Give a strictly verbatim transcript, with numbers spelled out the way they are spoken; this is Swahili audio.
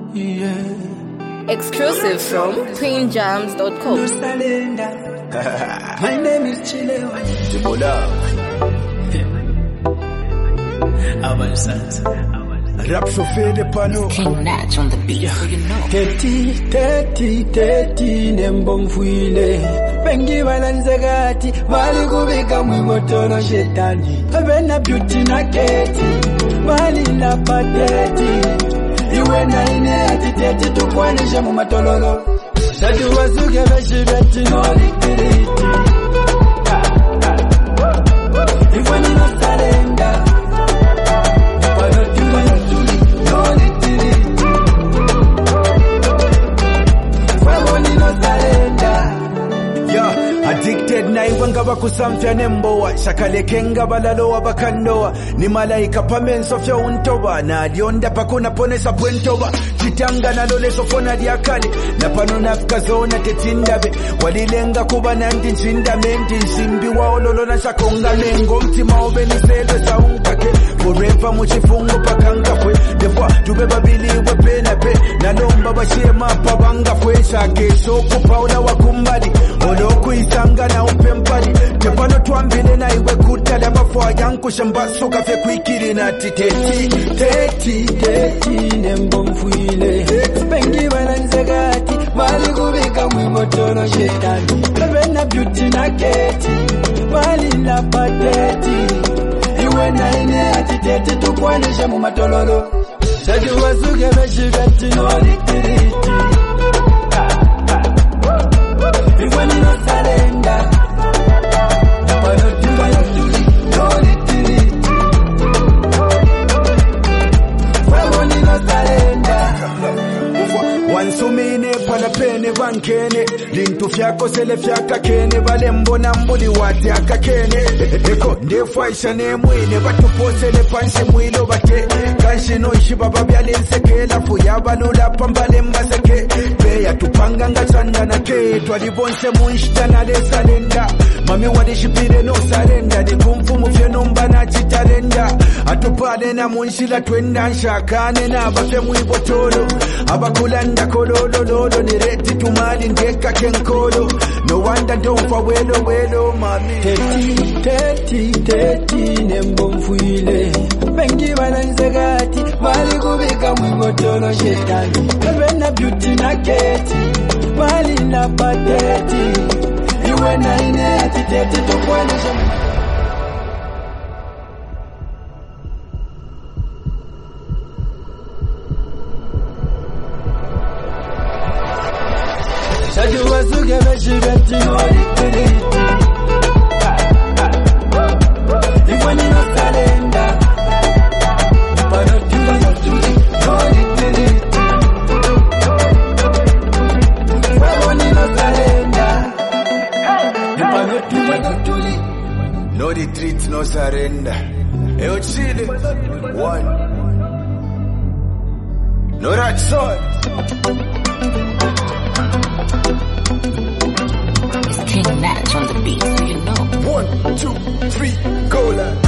Yeah. Exclusive from queen jams dot com. My name is Chile. Jibola. Our sons. Rap chauffeur de panneau. King Natch on the beat, so you know. Teti, teti, teti, nembom fuile. Bengi balanzagati, mali kubika mwimotono shetani. Abena beauty na keti, mali na pateti. Iwe na ine ati teti tukwanisha mumatololo. Tatu wasuke beshi beti no liquidity. Iwe ni no salenda. Addicted na iwanga bakusamfya nembowa shakalekenga balalowa bakandowa ni malaika pamenso fya untoba na alionda pakuna ponesa pwentoba kitanga na lole sofona diakali na pano nafika zona tetindabe walilenga kuba nanti nchinda menti nshimbi waololo na shakonga mengo mtima obeni selwe saunkake forever muchifungo pakankafwe defwa tubeba biliwe pena pe na lomba bashie mapa bangafwe shake soko paula wakumbali oloku isanga na upempali tepano tuambile na iwe kutala bafwa yanku shambaso kafe kuikiri na titeti teti teti nembo mfuile bengi balanzagati mali kubika mwimotono shetani bebena beauty na keti mali na pateti iwe na ine ati teti tukwanisha mumatololo saju wasuke beshi beti no liquidity. Iwe ni no salenda. Wansumine pala pene vankene lintu fyako sele fyaka kene vale mbona mbuli wate akakene eko ndefaisha ne mwine batuposele panshi mwilo bate kanshi no ishiba babyale nsekela fuya balula pambale mbaseke beya tupanga ngachanda na ke twalibonse munshitana le salenda mami wadishipire no salenda ni kumfumu fyeno mbana chitalenda atupade na munshila twenda nshakane na bafe mwibotolo abakulanda kololo lolo ni reti tumali ndeka kenkolo no wanda don't for welo welo mami teti teti teti nembo mfuile bengi balanzagati mali kubika mwimotono shetani bebena beauty na keti mali na pateti iwe na ine ati teti tukwanisha Saju wasuke beshi beti no liquidity. Iwe ni no salenda. Pano tuli no liquidity. Iwe ni no salenda. Pano tuli no retreat, no surrender. Eyo chile one. No rat sword. King Natch on the beat, so you know. One, two, three, go, lad.